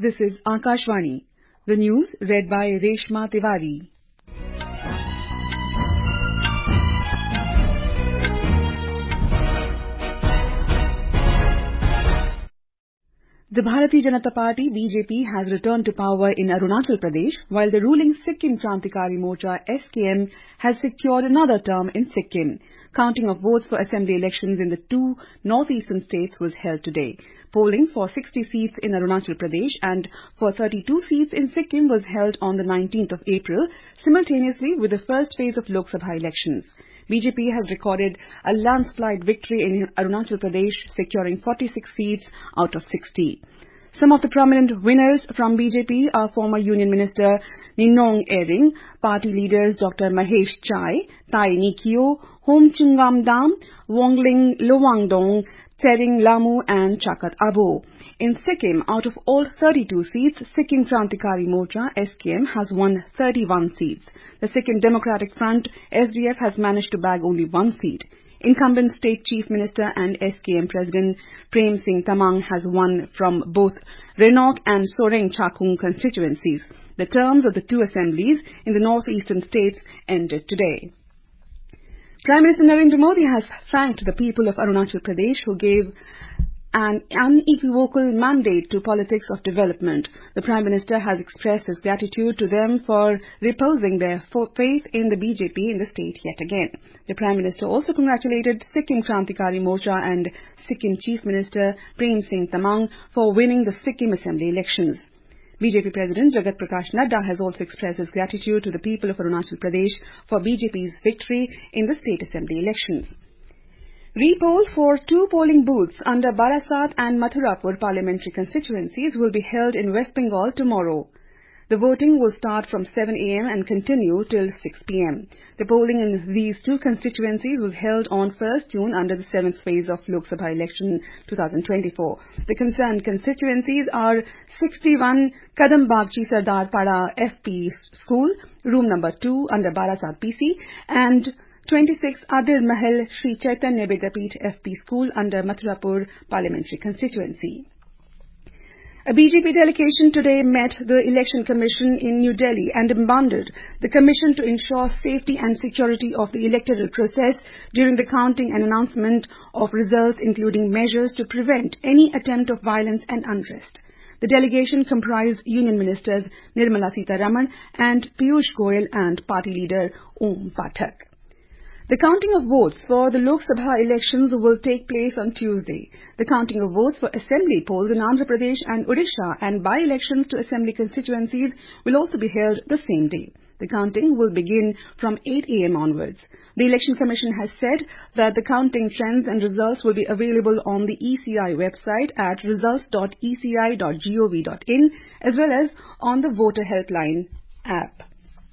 This is Akashvani. The news read by Reshma Tiwari. The Bharatiya Janata Party (BJP) has returned to power in Arunachal Pradesh, while the ruling Sikkim Krantikari Morcha (SKM) has secured another term in Sikkim. Counting of votes for assembly elections in the two northeastern states was held today. Polling for 60 seats in Arunachal Pradesh and for 32 seats in Sikkim was held on the 19th of April, simultaneously with the first phase of Lok Sabha elections. BJP has recorded a landslide victory in Arunachal Pradesh, securing 46 seats out of 60. Some of the prominent winners from BJP are former Union Minister Ninong Ering, party leaders Dr. Mahesh Chai, Tai Nikio, Hom Chungam Dam, Wongling Lowangdong, Tsering Lamu and Chakat Abo. In Sikkim, out of all 32 seats, Sikkim Krantikari Morcha (SKM) has won 31 seats. The Sikkim Democratic Front (SDF) has managed to bag only one seat. Incumbent State Chief Minister and SKM President Prem Singh Tamang has won from both Renok and Soreng Chakung constituencies. The terms of the two assemblies in the northeastern states ended today. Prime Minister Narendra Modi has thanked the people of Arunachal Pradesh who gave an unequivocal mandate to politics of development. The Prime Minister has expressed his gratitude to them for reposing their faith in the BJP in the state yet again. The Prime Minister also congratulated Sikkim Krantikari Morcha and Sikkim Chief Minister Prem Singh Tamang for winning the Sikkim Assembly elections. BJP President Jagat Prakash Nadda has also expressed his gratitude to the people of Arunachal Pradesh for BJP's victory in the state assembly elections. Re-poll for two polling booths under Barasat and Mathurapur parliamentary constituencies will be held in West Bengal tomorrow. The voting will start from 7 a.m. and continue till 6 p.m. The polling in these two constituencies was held on 1st June under the 7th phase of Lok Sabha election 2024. The concerned constituencies are 61 Kadam Bagchi Sardar Pada FP School, room number 2 under Barasat PC, and 26 Adil Mahal Sri Chaitanya Vidyapith FP School under Mathurapur parliamentary constituency. A BJP delegation today met the Election Commission in New Delhi and demanded the Commission to ensure safety and security of the electoral process during the counting and announcement of results, including measures to prevent any attempt of violence and unrest. The delegation comprised Union Ministers Nirmala Sitharaman and Piyush Goyal and Party Leader Om Pathak. The counting of votes for the Lok Sabha elections will take place on Tuesday. The counting of votes for assembly polls in Andhra Pradesh and Odisha and by-elections to assembly constituencies will also be held the same day. The counting will begin from 8 a.m. onwards. The Election Commission has said that the counting trends and results will be available on the ECI website at results.eci.gov.in as well as on the Voter Helpline app.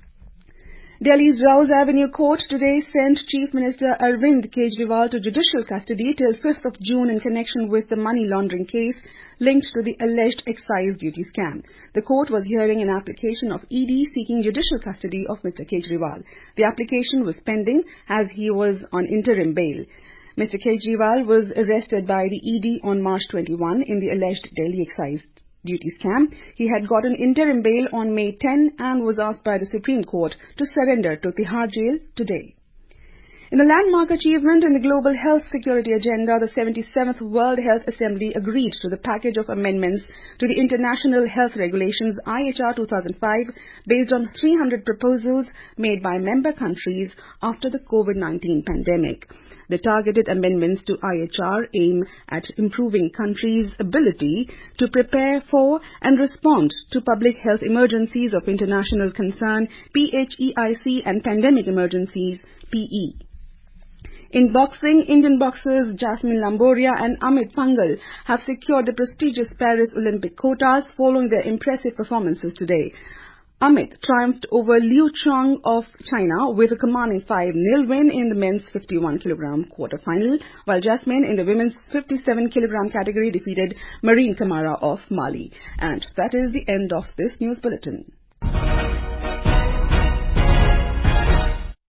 Delhi's Rouse Avenue Court today sent Chief Minister Arvind Kejriwal to judicial custody till 5th of June in connection with the money laundering case linked to the alleged excise duty scam. The court was hearing an application of ED seeking judicial custody of Mr. Kejriwal. The application was pending as he was on interim bail. Mr. Kejriwal was arrested by the ED on March 21 in the alleged Delhi excise duty scam. He had gotten interim bail on May 10 and was asked by the Supreme Court to surrender to Tihar jail today. In a landmark achievement in the global health security agenda, the 77th World Health Assembly agreed to the package of amendments to the International Health Regulations IHR 2005 based on 300 proposals made by member countries after the COVID-19 pandemic. The targeted amendments to IHR aim at improving countries' ability to prepare for and respond to public health emergencies of international concern, PHEIC, and pandemic emergencies, PE. In boxing, Indian boxers Jasmine Lamboria and Amit Pangal have secured the prestigious Paris Olympic quotas following their impressive performances today. Amit triumphed over Liu Chang of China with a commanding 5-0 win in the men's 51 kg quarter-final, while Jasmine in the women's 57 kg category defeated Marine Kamara of Mali. And that is the end of this news bulletin.